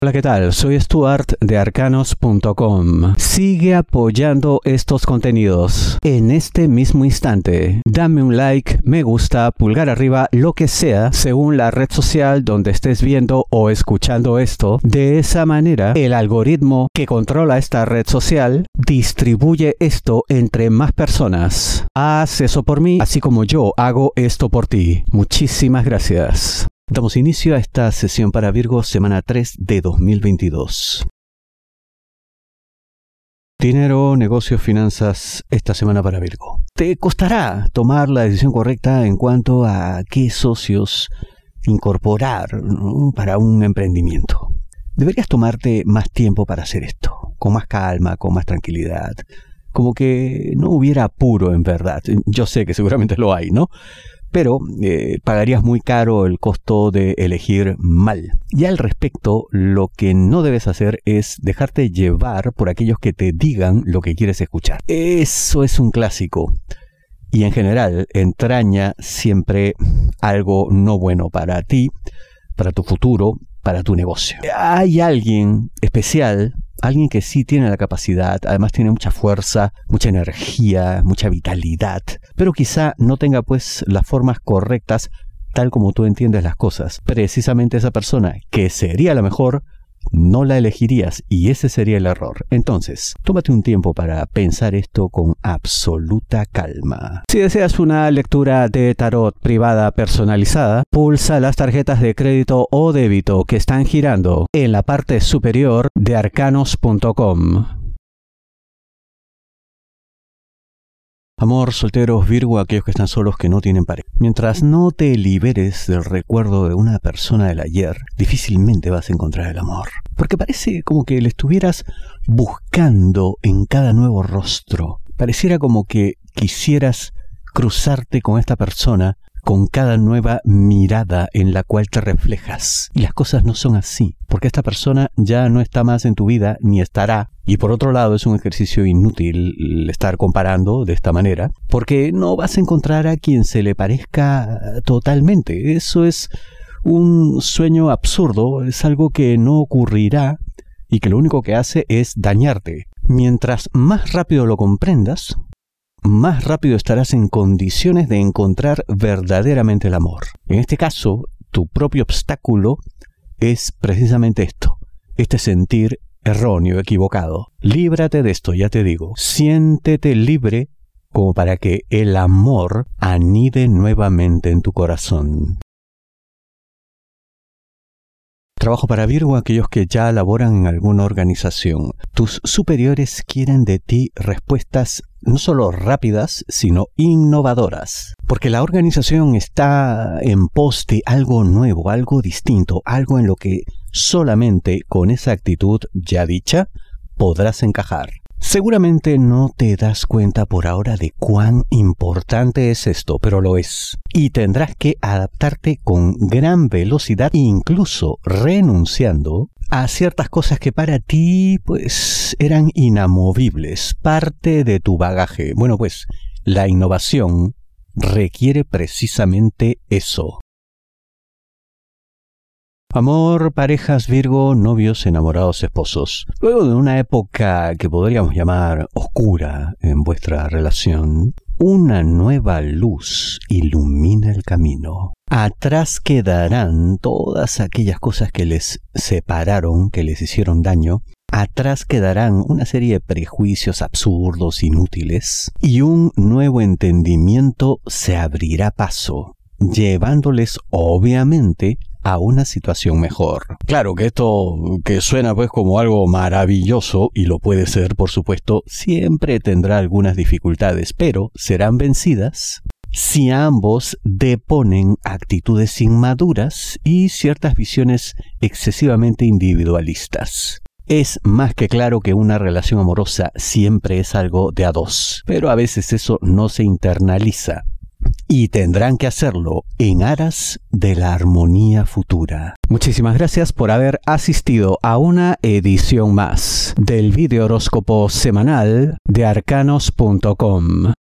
Hola, ¿qué tal? Soy Stuart de Arcanos.com. Sigue apoyando estos contenidos en este mismo instante. Dame un like, me gusta, pulgar arriba, lo que sea, según la red social donde estés viendo o escuchando esto. De esa manera, el algoritmo que controla esta red social distribuye esto entre más personas. Haz eso por mí, así como yo hago esto por ti. Muchísimas gracias. Damos inicio a esta sesión para Virgo, semana 3 de 2022. Dinero, negocios, finanzas, esta semana para Virgo. Te costará tomar la decisión correcta en cuanto a qué socios incorporar, ¿no?, para un emprendimiento. Deberías tomarte más tiempo para hacer esto, con más calma, con más tranquilidad. Como que no hubiera apuro en verdad. Yo sé que seguramente lo hay, ¿no? Pero pagarías muy caro el costo de elegir mal. Y al respecto, lo que no debes hacer es dejarte llevar por aquellos que te digan lo que quieres escuchar. Eso es un clásico. Y en general entraña siempre algo no bueno para ti, para tu futuro, para tu negocio. Hay alguien especial, alguien que sí tiene la capacidad, además tiene mucha fuerza, mucha energía, mucha vitalidad, pero quizá no tenga pues las formas correctas tal como tú entiendes las cosas. Precisamente esa persona, que sería la mejor, no la elegirías y ese sería el error. Entonces, tómate un tiempo para pensar esto con absoluta calma. Si deseas una lectura de tarot privada personalizada, pulsa las tarjetas de crédito o débito que están girando en la parte superior de Arcanos.com. Amor, solteros, Virgo, aquellos que están solos, que no tienen pareja. Mientras no te liberes del recuerdo de una persona del ayer, difícilmente vas a encontrar el amor. Porque parece como que le estuvieras buscando en cada nuevo rostro. Pareciera como que quisieras cruzarte con esta persona con cada nueva mirada en la cual te reflejas. Y las cosas no son así, porque esta persona ya no está más en tu vida, ni estará. Y por otro lado, es un ejercicio inútil estar comparando de esta manera, porque no vas a encontrar a quien se le parezca totalmente. Eso es un sueño absurdo, es algo que no ocurrirá y que lo único que hace es dañarte. Mientras más rápido lo comprendas, más rápido estarás en condiciones de encontrar verdaderamente el amor. En este caso, tu propio obstáculo es precisamente esto, este sentir erróneo, equivocado. Líbrate de esto, ya te digo. Siéntete libre como para que el amor anide nuevamente en tu corazón. Trabajo para Virgo, aquellos que ya laboran en alguna organización. Tus superiores quieren de ti respuestas no solo rápidas, sino innovadoras. Porque la organización está en pos de algo nuevo, algo distinto, algo en lo que solamente con esa actitud ya dicha podrás encajar. Seguramente no te das cuenta por ahora de cuán importante es esto, pero lo es. Y tendrás que adaptarte con gran velocidad, incluso renunciando a ciertas cosas que para ti, pues, eran inamovibles, parte de tu bagaje. Bueno, pues, la innovación requiere precisamente eso. Amor, parejas, Virgo, novios, enamorados, esposos. Luego de una época que podríamos llamar oscura en vuestra relación, una nueva luz ilumina el camino. Atrás quedarán todas aquellas cosas que les separaron, que les hicieron daño. Atrás quedarán una serie de prejuicios absurdos, inútiles, y un nuevo entendimiento se abrirá paso, llevándoles obviamente a una situación mejor. Claro que esto que suena pues como algo maravilloso, y lo puede ser por supuesto, siempre tendrá algunas dificultades, pero serán vencidas si ambos deponen actitudes inmaduras y ciertas visiones excesivamente individualistas. Es más que claro que una relación amorosa siempre es algo de a dos, pero a veces eso no se internaliza. Y tendrán que hacerlo en aras de la armonía futura. Muchísimas gracias por haber asistido a una edición más del video horóscopo semanal de Arcanos.com.